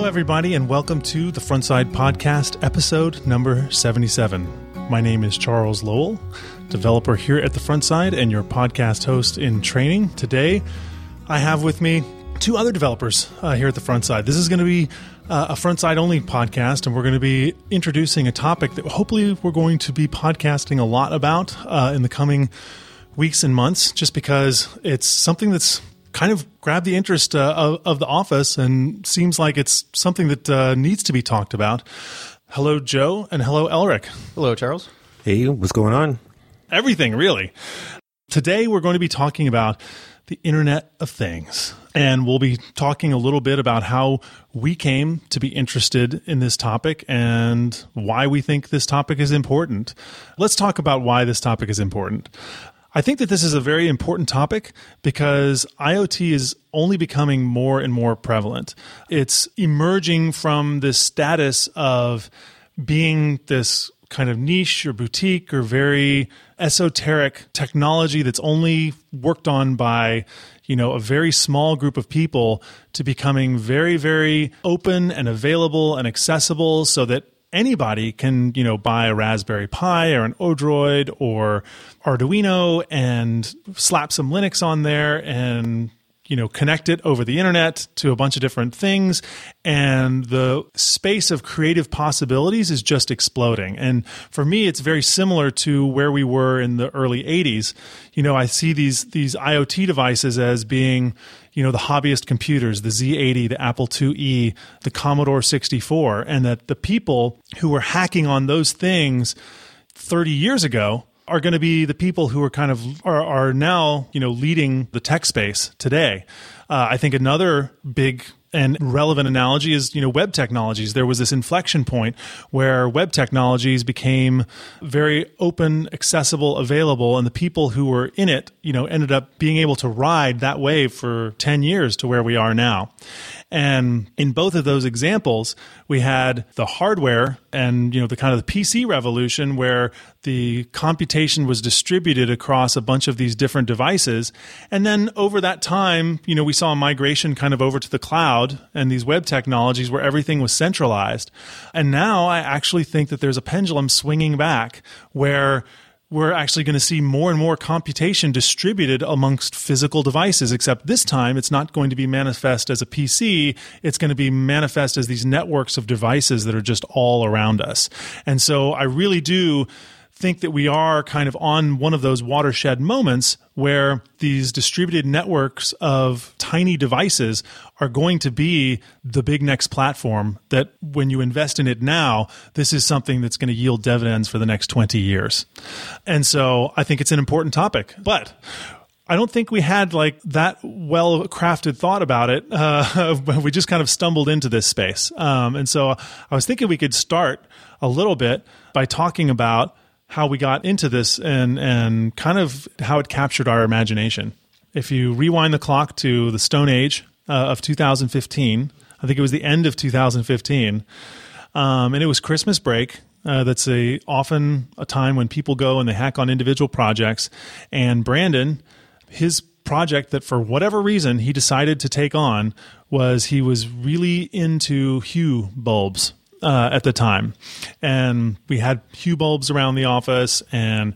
everybody, and welcome to the Frontside Podcast, episode number 77. My name is Charles Lowell, developer here at the Frontside and your podcast host in training. Today, I have with me two other developers here at the Frontside. This is going to be a Frontside-only podcast, and we're going to be introducing a topic that hopefully we're going to be podcasting a lot about in the coming weeks and months, just because it's something that's kind of grabbed the interest of the office and seems like it's something that needs to be talked about. Hello, Joe, and hello, Elric. Hello, Charles. Hey, what's going on? Everything, really. Today, we're going to be talking about the Internet of Things, and we'll be talking a little bit about how we came to be interested in this topic and why we think this topic is important. Let's talk about why this topic is important. I think that this is a very important topic because IoT is only becoming more and more prevalent. It's emerging from this status of being this kind of niche or boutique or very esoteric technology that's only worked on by, a very small group of people to becoming very, very open and available and accessible so that anybody can, buy a Raspberry Pi or an Odroid or Arduino and slap some Linux on there and, connect it over the internet to a bunch of different things. And the space of creative possibilities is just exploding. And for me, it's very similar to where we were in the early 80s. I see these IoT devices as being, the hobbyist computers, the Z80, the Apple IIe, the Commodore 64, and that the people who were hacking on those things 30 years ago are going to be the people who are now, leading the tech space today. I think another big and relevant analogy is, web technologies. There was this inflection point where web technologies became very open, accessible, available, and the people who were in it, ended up being able to ride that wave for 10 years to where we are now. And in both of those examples, we had the hardware and, the kind of the PC revolution where the computation was distributed across a bunch of these different devices. And then over that time, we saw a migration kind of over to the cloud and these web technologies where everything was centralized. And now I actually think that there's a pendulum swinging back where we're actually going to see more and more computation distributed amongst physical devices, except this time it's not going to be manifest as a PC. It's going to be manifest as these networks of devices that are just all around us. And so I really do think that we are kind of on one of those watershed moments where these distributed networks of tiny devices are going to be the big next platform that when you invest in it now, this is something that's going to yield dividends for the next 20 years. And so I think it's an important topic. But I don't think we had that well-crafted thought about it. We just kind of stumbled into this space. And so I was thinking we could start a little bit by talking about how we got into this and kind of how it captured our imagination. If you rewind the clock to the Stone Age of 2015, I think it was the end of 2015, and it was Christmas break. That's often a time when people go and they hack on individual projects. And Brandon, his project that for whatever reason he decided to take on was he was really into Hue bulbs. At the time, and we had Hue bulbs around the office, and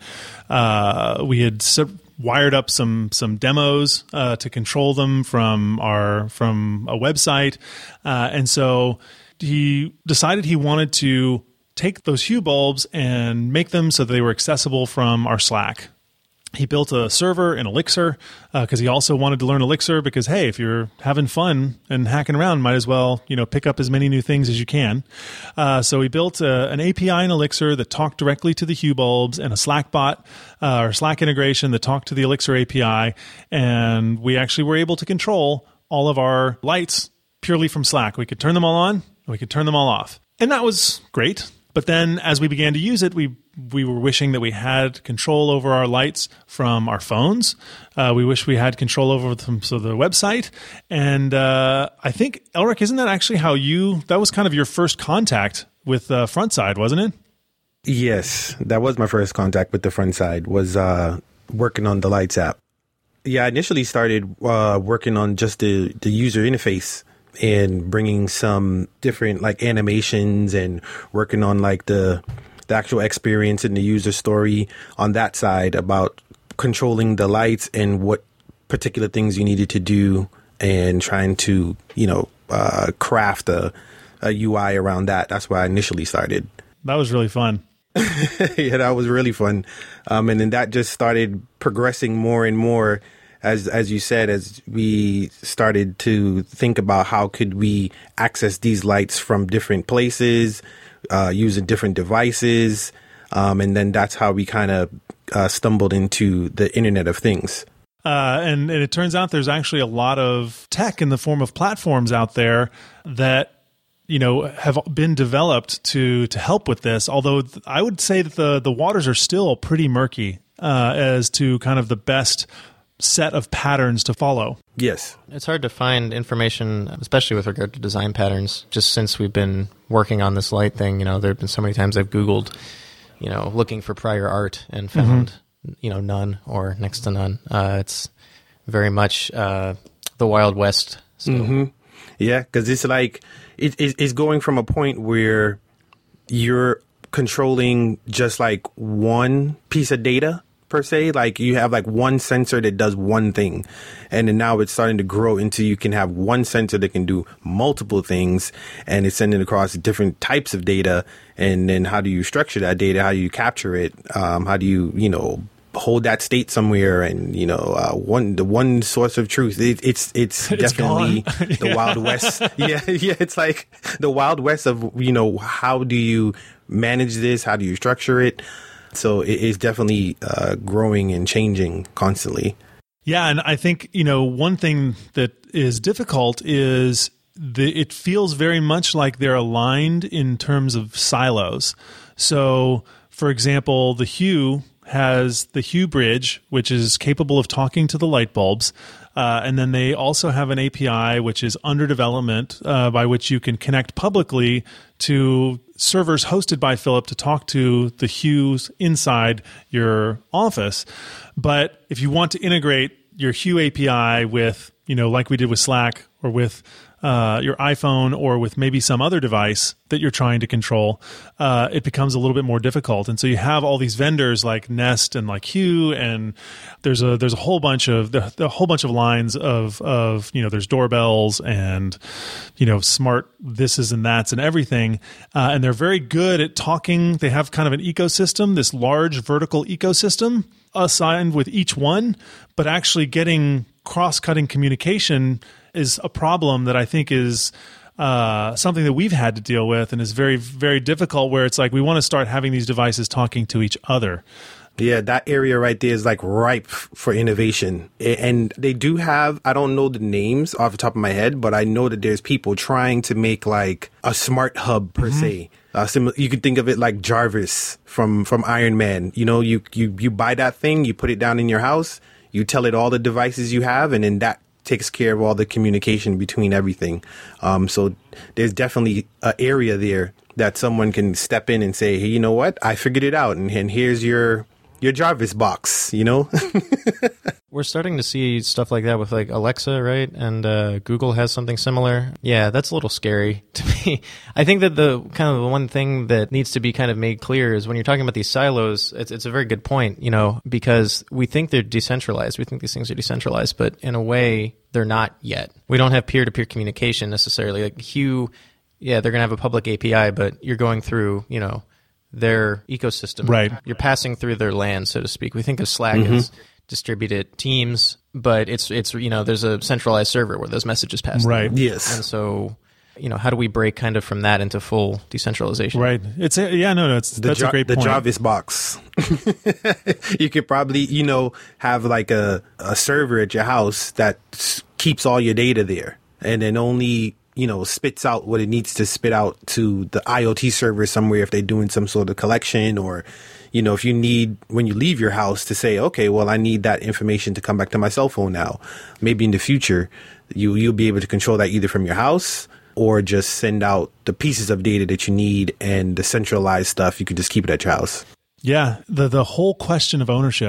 we had wired up some demos to control them from a website, and so he decided he wanted to take those Hue bulbs and make them so that they were accessible from our Slack. He built a server in Elixir because he also wanted to learn Elixir because, hey, if you're having fun and hacking around, might as well, pick up as many new things as you can. So he built an API in Elixir that talked directly to the Hue bulbs and a Slack bot or Slack integration that talked to the Elixir API. And we actually were able to control all of our lights purely from Slack. We could turn them all on, we could turn them all off. And that was great. But then as we began to use it, we were wishing that we had control over our lights from our phones. We wish we had control over them, so the website. And I think, Elric, isn't that actually that was kind of your first contact with Frontside, wasn't it? Yes, that was my first contact with the Frontside, was working on the Lights app. Yeah, I initially started working on just the user interface and bringing some different like animations and working on like the actual experience and the user story on that side about controlling the lights and what particular things you needed to do and trying to, craft a UI around that. That's where I initially started. That was really fun. Yeah, that was really fun. And then that just started progressing more and more as you said, as we started to think about how could we access these lights from different places, using different devices. And then that's how we kind of stumbled into the Internet of Things. And it turns out there's actually a lot of tech in the form of platforms out there that have been developed to help with this. Although I would say that the waters are still pretty murky as to kind of the best set of patterns to follow. Yes. It's hard to find information, especially with regard to design patterns. Just since we've been working on this light thing, there have been so many times I've Googled, looking for prior art and found, none or next to none. It's very much the Wild West still. Mm-hmm. Yeah, because it's like, it's going from a point where you're controlling just like one piece of data per se. Like you have like one sensor that does one thing, and then now it's starting to grow into you can have one sensor that can do multiple things, and it's sending across different types of data. And then how do you structure that data? How do you capture it? How do you hold that state somewhere? And the one source of truth, it's definitely the Wild West. Yeah, it's like the Wild West of how do you manage this? How do you structure it? So it is definitely growing and changing constantly. Yeah, and I think one thing that is difficult is it feels very much like they're aligned in terms of silos. So, for example, the Hue has the Hue Bridge, which is capable of talking to the light bulbs. And then they also have an API, which is under development, by which you can connect publicly to servers hosted by Philips to talk to the Hues inside your office. But if you want to integrate your Hue API with, like we did with Slack or with your iPhone or with maybe some other device that you're trying to control, it becomes a little bit more difficult. And so you have all these vendors like Nest and like Hue, and there's a whole bunch of lines of there's doorbells and smart thises and that's and everything, and they're very good at talking. They have kind of an ecosystem, this large vertical ecosystem assigned with each one, but actually getting cross-cutting communication is a problem that I think is something that we've had to deal with and is very, very difficult, where it's like we want to start having these devices talking to each other. Yeah, that area right there is like ripe for innovation. And they do have, I don't know the names off the top of my head, but I know that there's people trying to make like a smart hub per se. You could think of it like Jarvis from Iron Man. You buy that thing, you put it down in your house, you tell it all the devices you have, and then that takes care of all the communication between everything. So there's definitely an area there that someone can step in and say, hey, you know what? I figured it out. And here's your Jarvis box, We're starting to see stuff like that with like Alexa, right? And Google has something similar. Yeah, that's a little scary to me. I think that the one thing that needs to be kind of made clear is when you're talking about these silos, it's a very good point, because we think they're decentralized. We think these things are decentralized, but in a way, they're not yet. We don't have peer-to-peer communication necessarily. Like Hue, yeah, they're going to have a public API, but you're going through, their ecosystem. Right. You're passing through their land, so to speak. We think of Slack as distributed teams, but it's there's a centralized server where those messages pass right through. Yes. And so how do we break kind of from that into full decentralization? Right. That's a great point. The Jarvis box. You could probably have like a server at your house that keeps all your data there, and then only spits out what it needs to spit out to the IoT server somewhere if they're doing some sort of collection, or if you need, when you leave your house, to say, okay, well, I need that information to come back to my cell phone now. Maybe in the future, you'll be able to control that either from your house or just send out the pieces of data that you need, and the centralized stuff, you can just keep it at your house. Yeah. The whole question of ownership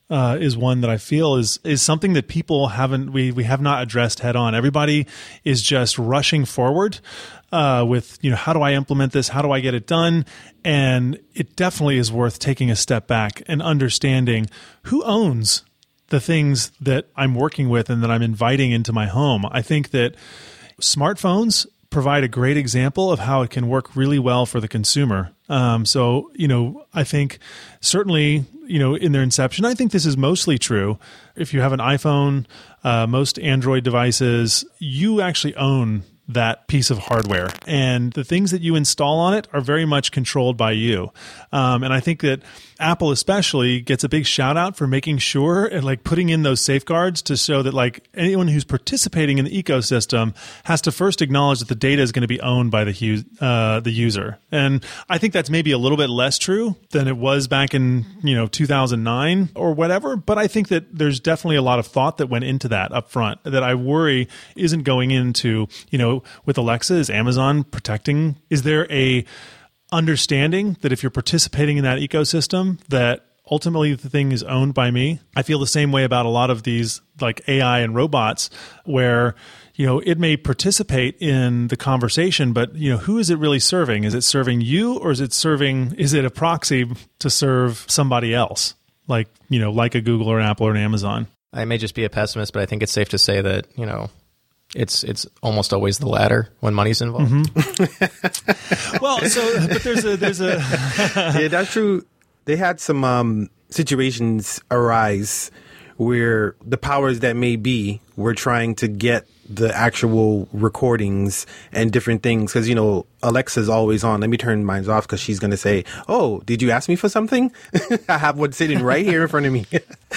is one that I feel is something that people we have not addressed head on. Everybody is just rushing forward with, how do I implement this? How do I get it done? And it definitely is worth taking a step back and understanding who owns the things that I'm working with and that I'm inviting into my home. I think that smartphones provide a great example of how it can work really well for the consumer. So, I think certainly, in their inception, I think this is mostly true. If you have an iPhone, most Android devices, you actually own that piece of hardware, and the things that you install on it are very much controlled by you. And I think that Apple especially gets a big shout out for making sure and like putting in those safeguards to show that like anyone who's participating in the ecosystem has to first acknowledge that the data is going to be owned by the user. And I think that's maybe a little bit less true than it was back in 2009 or whatever. But I think that there's definitely a lot of thought that went into that up front that I worry isn't going into, with Alexa. Is Amazon protecting? Is there a understanding that if you're participating in that ecosystem, that ultimately the thing is owned by me? I feel the same way about a lot of these like AI and robots where, it may participate in the conversation, but, who is it really serving? Is it serving you, or is it a proxy to serve somebody else? Like, like a Google or an Apple or an Amazon. I may just be a pessimist, but I think it's safe to say that, it's almost always the latter when money's involved. Mm-hmm. Well, but there's a yeah, that's true. They had some situations arise where the powers that may be were trying to get the actual recordings and different things. Because, Alexa's always on. Let me turn mine off because she's going to say, oh, did you ask me for something? I have one sitting right here in front of me.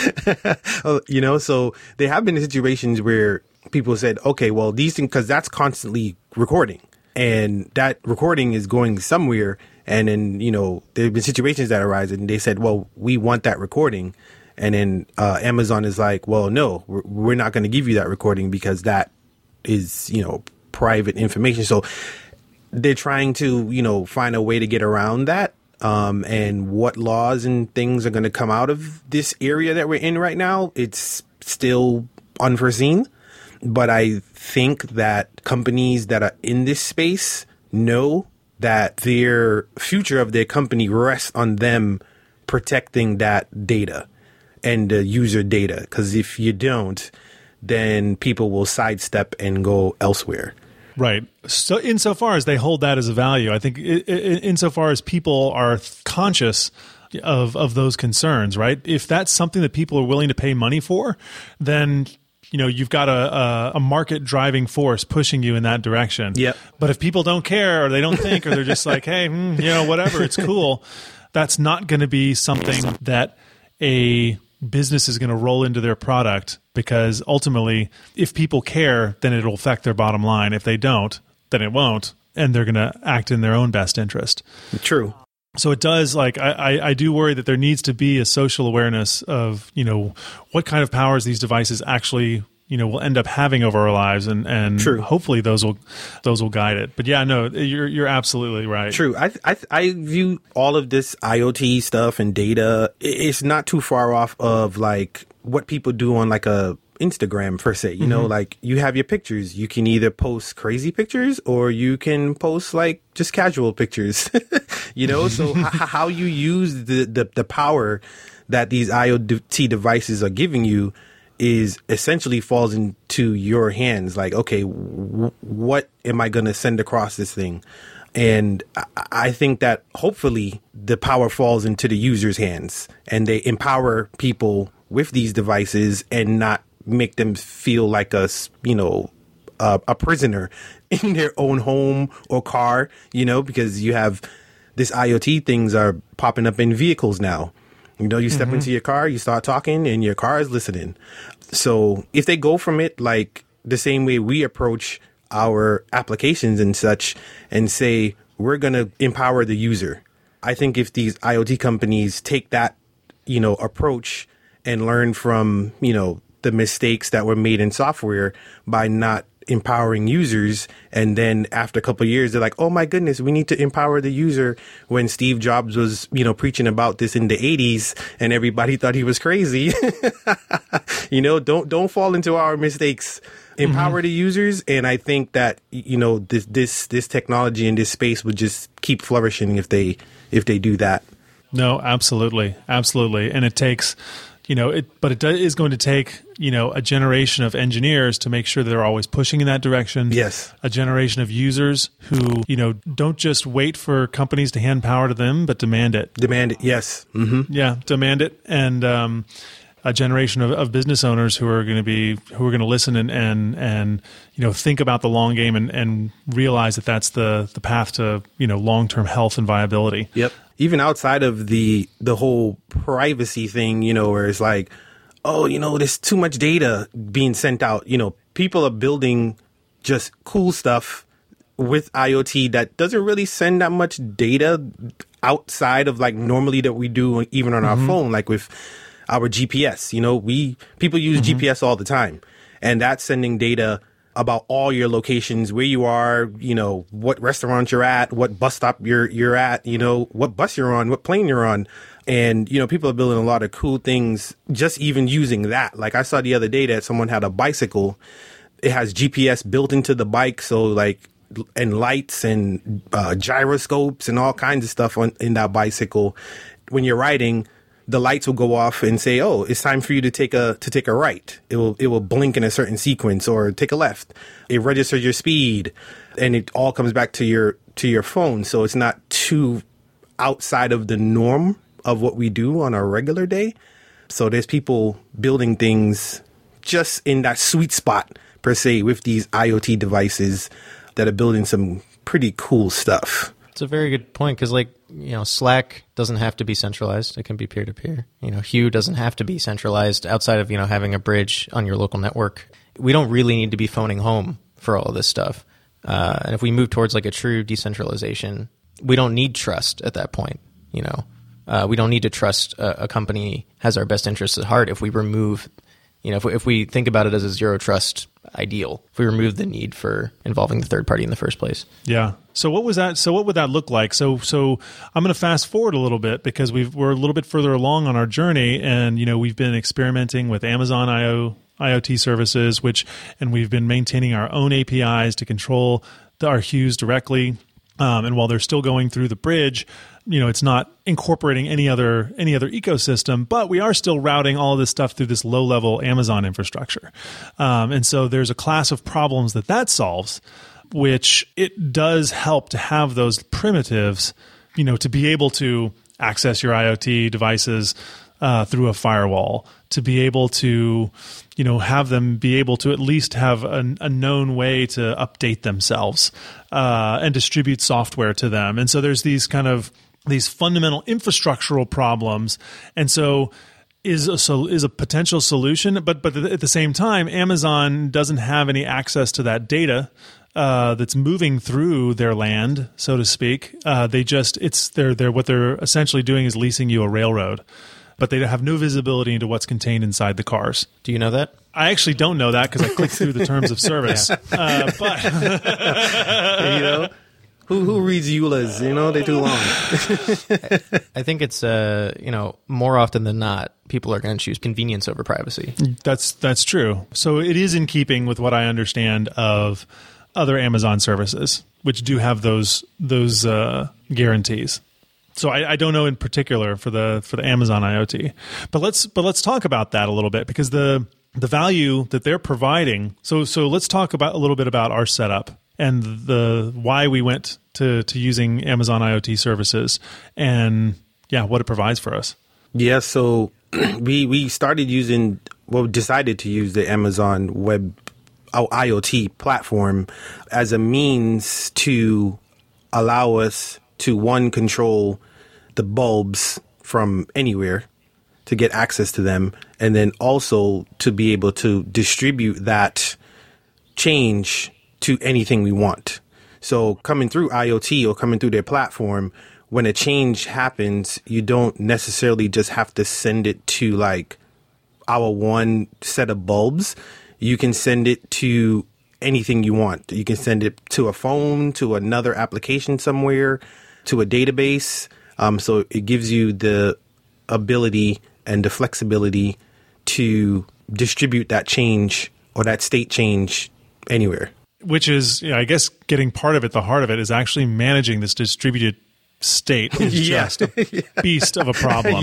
So there have been situations where people said, okay, well, these things, because that's constantly recording. And that recording is going somewhere. And then, there have been situations that arise and they said, well, we want that recording. And then Amazon is like, well, no, we're not going to give you that recording because that is, private information. So they're trying to, find a way to get around that. And what laws and things are going to come out of this area that we're in right now, it's still unforeseen. But I think that companies that are in this space know that their future of their company rests on them protecting that data and the user data. Because if you don't, then people will sidestep and go elsewhere. Right. So insofar as they hold that as a value, I think insofar as people are conscious of those concerns, right? If that's something that people are willing to pay money for, then you've got a market driving force pushing you in that direction. Yep. But if people don't care or they don't think, or they're just like, hey, whatever, it's cool. That's not going to be something that a business is going to roll into their product, because ultimately, if people care, then it'll affect their bottom line. If they don't, then it won't. And they're going to act in their own best interest. True. So it does, I do worry that there needs to be a social awareness of, what kind of powers these devices actually, will end up having over our lives, and True. Hopefully those will guide it. But yeah, no, you're absolutely right. True. I view all of this IoT stuff and data, it's not too far off of like what people do on like a Instagram per se, like you have your pictures. You can either post crazy pictures or you can post like just casual pictures, so how you use the power that these IoT devices are giving you is essentially falls into your hands. Like, okay, what am I going to send across this thing? And I think that hopefully the power falls into the user's hands and they empower people with these devices and not make them feel like a prisoner in their own home or car, because you have this IoT things are popping up in vehicles now. You step into your car, you start talking, and your car is listening. So if they go from it like the same way we approach our applications and such and say, we're going to empower the user. I think if these IoT companies take that, approach and learn from, the mistakes that were made in software by not empowering users. And then after a couple of years, they're like, oh my goodness, we need to empower the user, when Steve Jobs was, preaching about this in the 80s and everybody thought he was crazy. Don't fall into our mistakes. Empower the users. And I think that, this technology in this space would just keep flourishing if they do that. No, absolutely. Absolutely. And it takes, it is going to take, a generation of engineers to make sure that they're always pushing in that direction. Yes. A generation of users who, don't just wait for companies to hand power to them, but demand it. Demand it. Yes. Mm-hmm. Yeah. Demand it. And, a generation of business owners who are going to listen and think about the long game and realize that that's the path to long-term health and viability. Yep. Even outside of the whole privacy thing, where it's like, oh, there's too much data being sent out. People are building just cool stuff with IoT that doesn't really send that much data outside of like normally that we do even on our phone, like with our GPS. People use GPS all the time, and that's sending data about all your locations, where you are, what restaurant you're at, what bus stop you're at, what bus you're on, what plane you're on. And, people are building a lot of cool things just even using that. Like I saw the other day that someone had a bicycle. It has GPS built into the bike. So and lights and gyroscopes and all kinds of stuff in that bicycle. When you're riding, the lights will go off and say, "Oh, it's time for you to take a right." It will blink in a certain sequence, or take a left. It registers your speed, and it all comes back to your phone. So it's not too outside of the norm of what we do on a regular day. So there's people building things just in that sweet spot per se with these IoT devices that are building some pretty cool stuff. It's a very good point, because Slack doesn't have to be centralized. It can be peer-to-peer. Hue doesn't have to be centralized outside of, having a bridge on your local network. We don't really need to be phoning home for all of this stuff. And if we move towards like a true decentralization, we don't need trust at that point. We don't need to trust a company has our best interests at heart if we remove, if we think about it as a zero trust ideal, if we remove the need for involving the third party in the first place. Yeah. So what was that? So what would that look like? So I'm going to fast forward a little bit, because we're a little bit further along on our journey, and we've been experimenting with Amazon IoT services, and we've been maintaining our own APIs to control our Hues directly. And while they're still going through the bridge, it's not incorporating any other ecosystem, but we are still routing all of this stuff through this low-level Amazon infrastructure. And so there's a class of problems that solves, which it does help to have those primitives, to be able to access your IoT devices through a firewall, to be able to, have them be able to at least have a known way to update themselves and distribute software to them. And so there's these fundamental infrastructural problems. And so is a potential solution, but at the same time, Amazon doesn't have any access to that data that's moving through their land, so to speak. What they're essentially doing is leasing you a railroad, but they have no visibility into what's contained inside the cars. Do you know that? I actually don't know that, because I clicked through the terms of service. But who reads EULAs? They're too long. I think it's more often than not, people are going to choose convenience over privacy. That's true. So it is in keeping with what I understand of other Amazon services, which do have those guarantees. So I don't know in particular for the Amazon IoT, but let's talk about that a little bit, because the value that they're providing. So let's talk a little bit about our setup and the why we went to using Amazon IoT services, and what it provides for us. Yeah, so we decided to use the Amazon Web IoT platform as a means to allow us to control the bulbs from anywhere, to get access to them, and then also to be able to distribute that change to anything we want. So coming through IoT or coming through their platform, when a change happens, you don't necessarily just have to send it to like our one set of bulbs. You can send it to anything you want. You can send it to a phone, to another application somewhere, to a database. So it gives you the ability and the flexibility to distribute that change or that state change anywhere. Which is, I guess, getting part of it, the heart of it, is actually managing this distributed state is just a beast of a problem.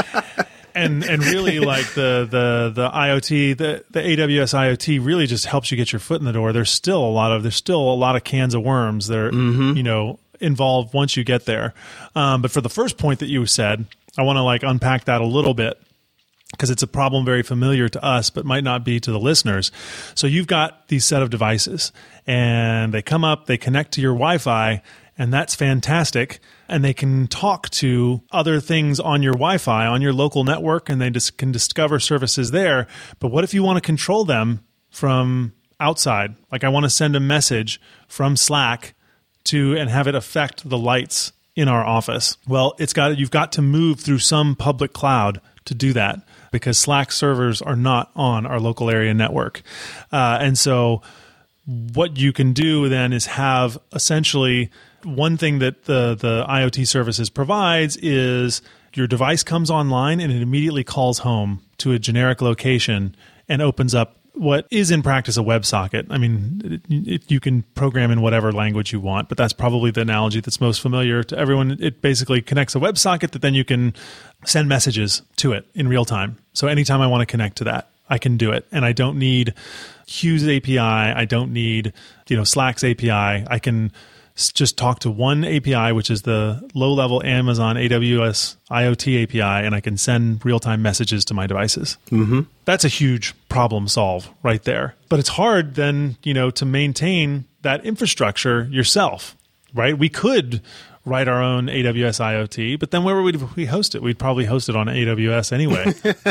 And really, like the IoT, the AWS IoT really just helps you get your foot in the door. There's still a lot of cans of worms that are involved once you get there. But for the first point that you said, I want to unpack that a little bit, because it's a problem very familiar to us, but might not be to the listeners. So you've got these set of devices, and they come up, they connect to your Wi-Fi, and that's fantastic. And they can talk to other things on your Wi-Fi, on your local network, and they can discover services there. But what if you want to control them from outside? Like, I want to send a message from Slack and have it affect the lights in our office. Well, you've got to move through some public cloud to do that, because Slack servers are not on our local area network. And so what you can do then is have essentially one thing that the IoT services provides is your device comes online and it immediately calls home to a generic location and opens up what is in practice a WebSocket. I mean, you can program in whatever language you want, but that's probably the analogy that's most familiar to everyone. It basically connects a WebSocket that then you can send messages to it in real time. So anytime I want to connect to that, I can do it. And I don't need Hugh's API. I don't need Slack's API. I can just talk to one API, which is the low-level Amazon AWS IoT API, and I can send real-time messages to my devices. Mm-hmm. That's a huge problem solve right there. But it's hard then, to maintain that infrastructure yourself, right? We could write our own AWS IoT, but then where would we host it? We'd probably host it on AWS anyway.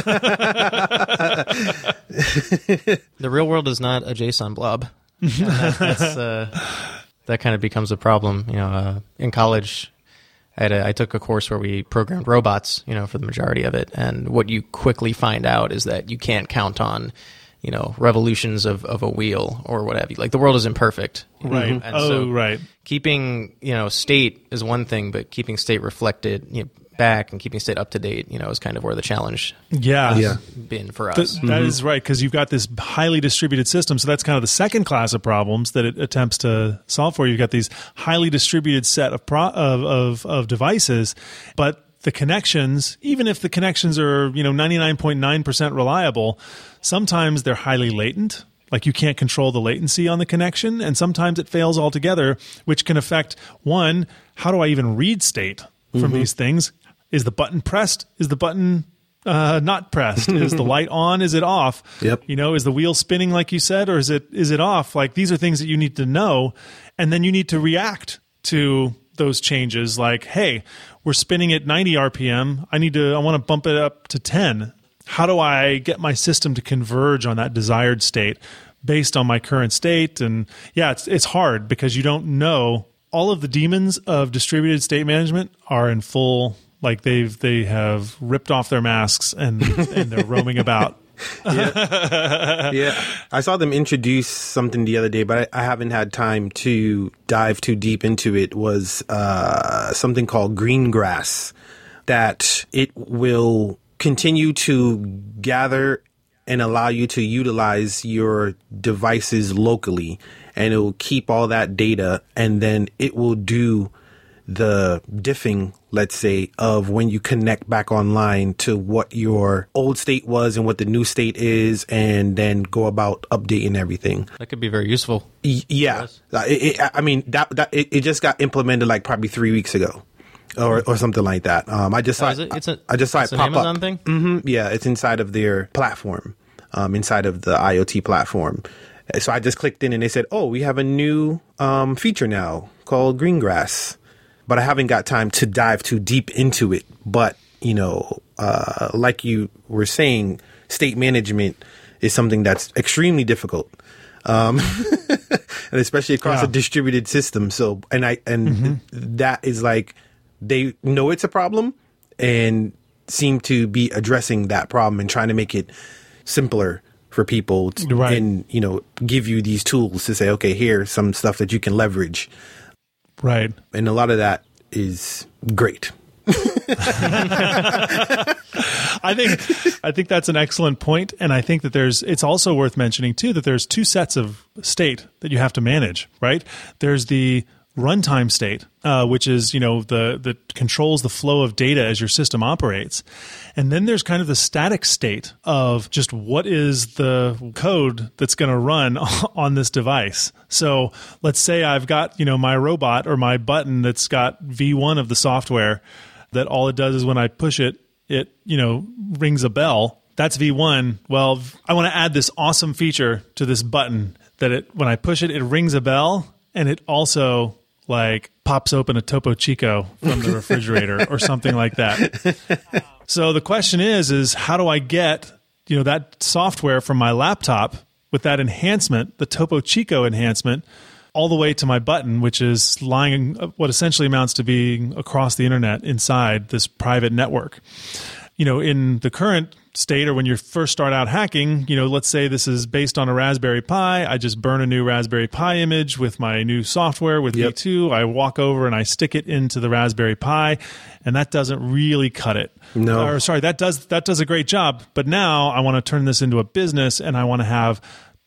The real world is not a JSON blob. That kind of becomes a problem. In college, I took a course where we programmed robots, for the majority of it. And what you quickly find out is that you can't count on, revolutions of a wheel or what have you. Like, the world is imperfect. Right. And right. Keeping, state is one thing, but keeping state reflected, back and keeping state up to date, is kind of where the challenge has been for us. That is right, because you've got this highly distributed system. So that's kind of the second class of problems that it attempts to solve for. You've got these highly distributed set of devices, but the connections, even if the connections are 99.9% reliable, sometimes they're highly latent. Like, you can't control the latency on the connection, and sometimes it fails altogether, which can affect, one, how do I even read state from these things? Is the button pressed? Is the button not pressed? Is the light on? Is it off? Yep. Is the wheel spinning like you said, or is it off? Like, these are things that you need to know, and then you need to react to those changes. Like, hey, we're spinning at 90 RPM. I want to bump it up to 10. How do I get my system to converge on that desired state based on my current state? And it's hard because you don't know. All of the demons of distributed state management are in full. Like, they have ripped off their masks and they're roaming about. Yeah. I saw them introduce something the other day, but I haven't had time to dive too deep into it. Was something called Greengrass, that it will continue to gather and allow you to utilize your devices locally, and it will keep all that data, and then it will do the diffing, let's say, of when you connect back online to what your old state was and what the new state is, and then go about updating everything. That could be very useful. Yeah. It just got implemented like probably 3 weeks ago. Or something like that. I just saw it pop an Amazon up. Thing? Mm-hmm. Yeah, it's inside of their platform, inside of the IoT platform. So I just clicked in and they said, "Oh, we have a new feature now called Greengrass," but I haven't got time to dive too deep into it. But like you were saying, state management is something that's extremely difficult. And especially across a distributed system. So, that is like, they know it's a problem and seem to be addressing that problem and trying to make it simpler for people and, give you these tools to say, okay, here's some stuff that you can leverage. Right. And a lot of that is great. I think that's an excellent point, and I think that it's also worth mentioning too that there's two sets of state that you have to manage, right? There's the runtime state, which is that controls the flow of data as your system operates, and then there's kind of the static state of just what is the code that's going to run on this device. So let's say I've got my robot or my button that's got V1 of the software that all it does is when I push it rings a bell. That's V1. Well, I want to add this awesome feature to this button that when I push it, it rings a bell, and it also pops open a Topo Chico from the refrigerator or something like that. So the question is how do I get that software from my laptop with that enhancement, the Topo Chico enhancement, all the way to my button, which is lying what essentially amounts to being across the internet inside this private network. In the current state, or when you first start out hacking, let's say this is based on a Raspberry Pi. I just burn a new Raspberry Pi image with my new software with V2. I walk over and I stick it into the Raspberry Pi, and that doesn't really cut it. No. Or sorry, that does a great job. But now I want to turn this into a business, and I want to have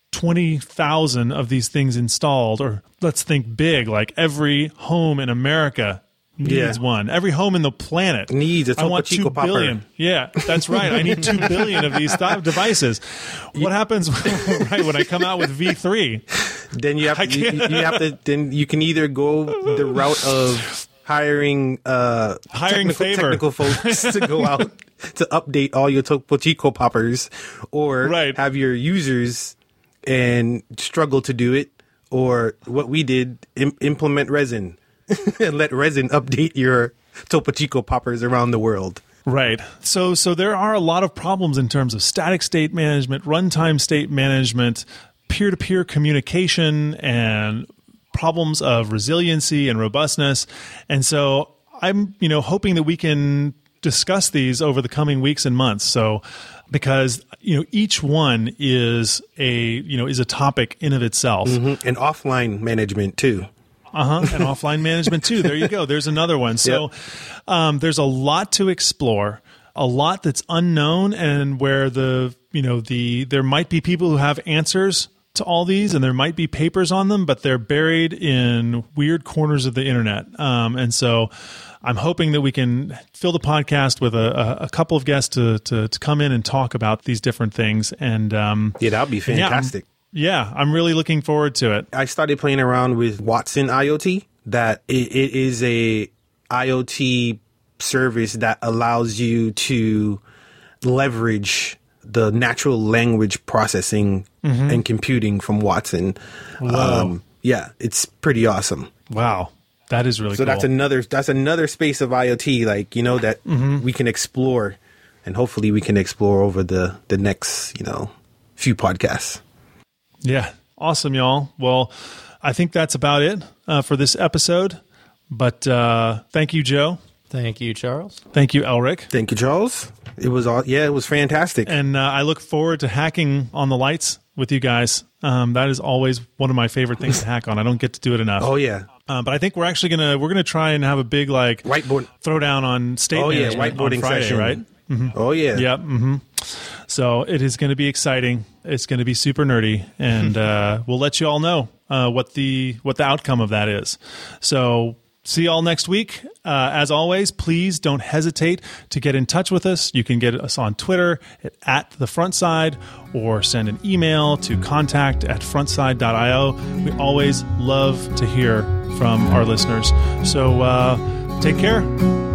20,000 of these things installed, or let's think big, like every home in America needs one. Every home in the planet needs a Topo Chico popper. 2 billion. Yeah, that's right. I need 2 billion of these devices. What happens when I come out with V3? Then you have to. Then you can either go the route of hiring technical folks to go out to update all your Topo Chico poppers, or have your users and struggle to do it, or what we did, implement Resin and let Resin update your Topo Chico poppers around the world. Right. So there are a lot of problems in terms of static state management, runtime state management, peer-to-peer communication, and problems of resiliency and robustness. And so I'm, hoping that we can discuss these over the coming weeks and months. So because each one is a topic in of itself. Mm-hmm. And offline management too. And offline management too. There you go. There's another one. So there's a lot to explore, a lot that's unknown, and where there might be people who have answers to all these, and there might be papers on them, but they're buried in weird corners of the internet. And so I'm hoping that we can fill the podcast with a couple of guests to come in and talk about these different things. And that would be fantastic. I'm really looking forward to it. I started playing around with Watson IoT. That it is a IoT service that allows you to leverage the natural language processing and computing from Watson. It's pretty awesome. Wow. That is really cool. So that's another space of IoT, that we can explore, and hopefully we can explore over the next, few podcasts. Yeah. Awesome, y'all. Well, I think that's about it for this episode. But thank you, Joe. Thank you, Charles. Thank you, Elric. Thank you, Charles. It was fantastic. And I look forward to hacking on the lights with you guys. That is always one of my favorite things to hack on. I don't get to do it enough. Oh yeah. But I think we're actually gonna try and have a big whiteboard throwdown on state management whiteboarding on Friday, session, right? Mm-hmm. Oh yeah. Yep. Mm-hmm. So it is going to be exciting. It's going to be super nerdy, and we'll let you all know what the outcome of that is. So see y'all next week. As always, please don't hesitate to get in touch with us. You can get us on Twitter at The Frontside, or send an email to contact@frontside.io. We always love to hear from our listeners. So take care.